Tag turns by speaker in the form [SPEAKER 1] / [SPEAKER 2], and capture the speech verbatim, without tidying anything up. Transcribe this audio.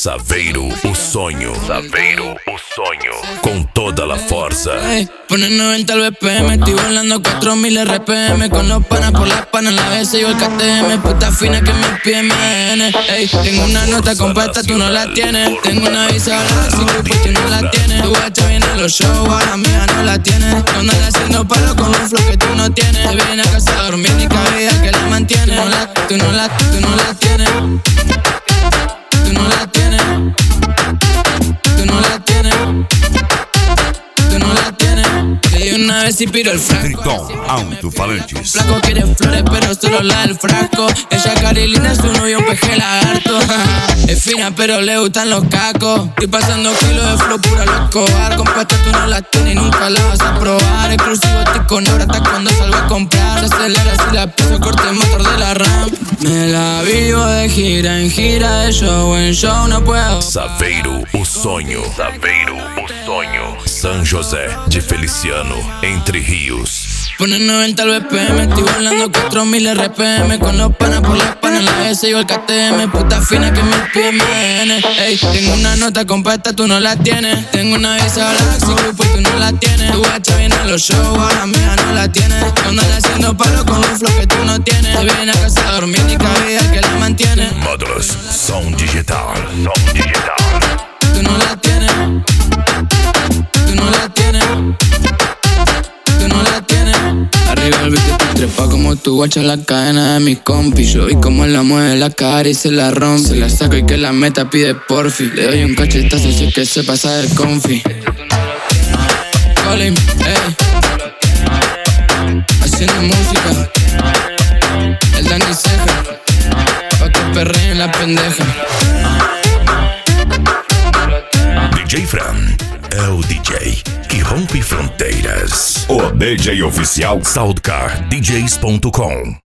[SPEAKER 1] Saveiro, o sonho. Saveiro, o sonho. Com toda la forza.
[SPEAKER 2] Hey, pone noventa al B P M, estoy volando cuatro mil R P M. Con los panas por las panas, la B C y el K T M. Puta fina que me pide M N. Ey, tengo una nota completa, tú no la tienes. Tengo una visa Galaxy, pues tú no la tienes. Tu guacha viene a los shows, a la mía no la tienes. No andas haciendo palo con un flow que tú no tienes. Te viene a casa a dormir ni cabida que la mantiene. No la, tú no la, tú no la tienes. Tú no la tienes. Tú no la tienes. Tú no la tienes. Te di una vez y piro el frasco.
[SPEAKER 1] Tritón Alto-Falantes.
[SPEAKER 2] Flaco quiere flores, pero solo la del frasco. Ella carilina es su novio, un peje lagarto. Es fina, pero le gustan los cacos. Estoy pasando kilos de flow pura loco. Compuesta tú no la tienes y nunca la vas a probar. Exclusivo estoy con ahora hasta cuando salgo a comprar. Se acelera si la piso, corte el motor de la RAM. Me la vivo de gira en gira, de show en show, no puedo.
[SPEAKER 1] Saveiro, o sonho. Saveiro, o sonho. San José de Feliciano, Entre Rios.
[SPEAKER 2] Pone noventa al B P M, estoy volando cuatro mil R P M. Con los panas por las panas, la B C y el K T M. Puta fina que me pide M N. Ey, tengo una nota completa, tú no la tienes. Tengo una visa Galaxy, pues tú no la tienes. Tu guacha viene a los shows, a la mía no la tienes. No andas haciendo palo con un flow que tú no tienes. Te viene a casa a dormir ni cabida que la mantiene.
[SPEAKER 1] Módulos, som digital. Som digital.
[SPEAKER 2] Tú no la tienes. Tú no la tienes. Tú no la tienes. Arriba el beat te trepa como tu guacha la cadena de mis compis. Yo vi cómo la mueve la cara y se la rompe. Se la saco y que la meta pide porfi. Le doy un cachetazo si es que se pasa de confi. Colin, ey. Haciendo música. El Dani Ceja. Pa' que perreen la pendeja.
[SPEAKER 1] D J Fran é o D J que rompe fronteiras. O D J oficial Soundcar D Js ponto com.